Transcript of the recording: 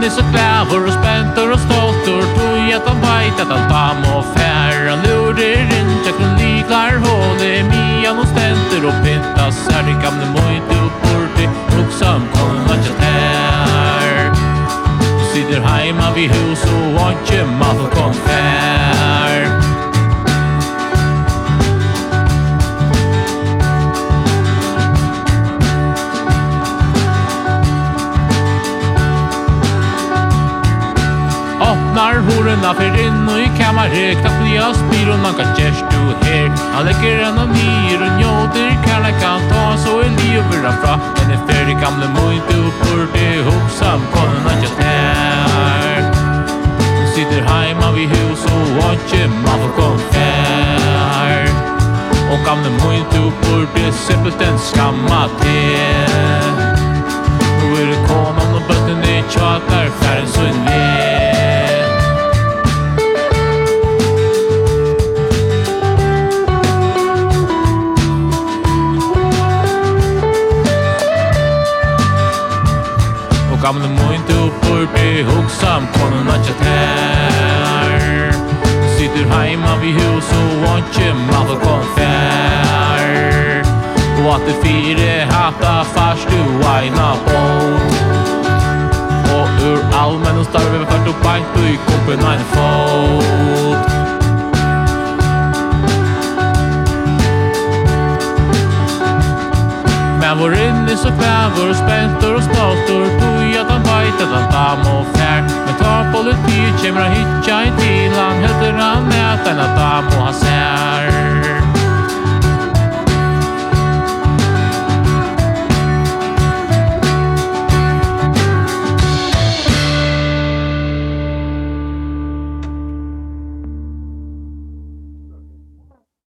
så kläver och späntor och stoltor. Tog att han veit att han tam och fär. Han lurer inte kun liklar hål. Mian och stenter och pintas. Är det gamle mojt uppbord. Ruksam kolla tjat här. Du sitter hemma vid hus och inte mat och konfär. Hororna för in och i kammare. Knappt nya spyr och nanka gärst du här. Han lägger en och nyer och njóder. Karla kan ta så är livet fra. Men är färdig gamle mojt uppbord. Det hoksam kolla tjat här. Du sitter hemma vid hus och inte man får konfär. Och gamle mojt uppbord. Det är simpelt en skamma till. Nu är det konan och bötten i tjatar. Färren så en väg. Gamle mojt uppbord blir hoksam konan tjat här. Sitter hemma vid hus och inte man får konfär. Och att det fyra hata fast du aina på. Och ur allmän och starve fart och bajt och i kompen en fot. Men vår inne så kväver och späntor och stoltor. Tog att han veit att han tam och fär. Men tar politik kommer han hitja i till. Han helter han med att han tam